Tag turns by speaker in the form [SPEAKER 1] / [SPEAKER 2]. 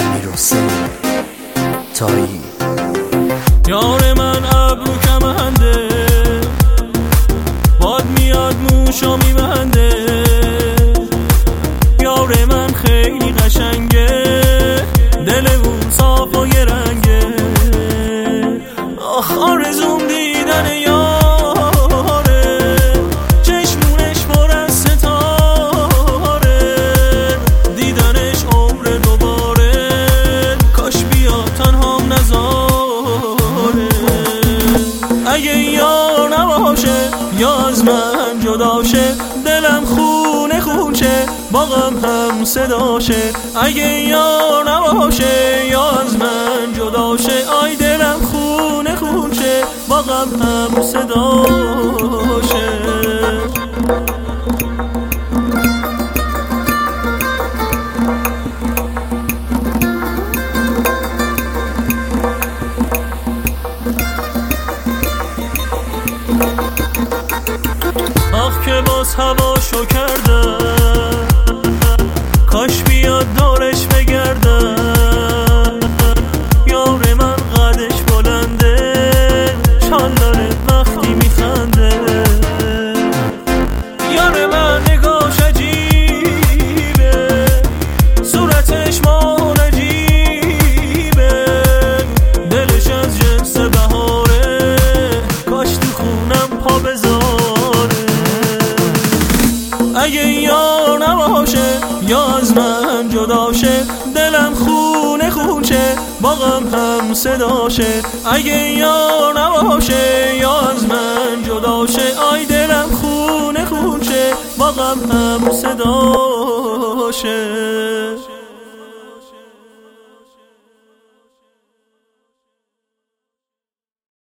[SPEAKER 1] امیرحسین تایی.
[SPEAKER 2] یار من ابرو کمنده، باد میاد موشو میبنده. یار من خیلی قشنگه، دل اون صاف و یه رنگه. آخ آرزوم دیدن یاره، چشمونش پر از ستاره. دیدنش عمر دوباره، کاش بیا تنهام نذاره. اگه یار نباشه یا از من جداشه، دلم خونه خونشه باغم هم صداشه. اگه یار نباشه یا از من جداشه، آی دلم خونه خونشه باغم هم صداشه. آخ که باز هواشو کردم، کاش بیاد دورش بگردم. یار من قدش بلنده، شالله وقتی میخنده. یار من نگاش عجیبه، صورتش ماه نجیبه. دلش از جنس بهاره، کاش تو خونم پا بذاره. اگه یار نباشه یا از من جداشه، دلم خونه خونشه باغم هم صداشه. اگه یار نباشه یا از من جداشه، آی دلم خونه خونشه باغم هم صداشه.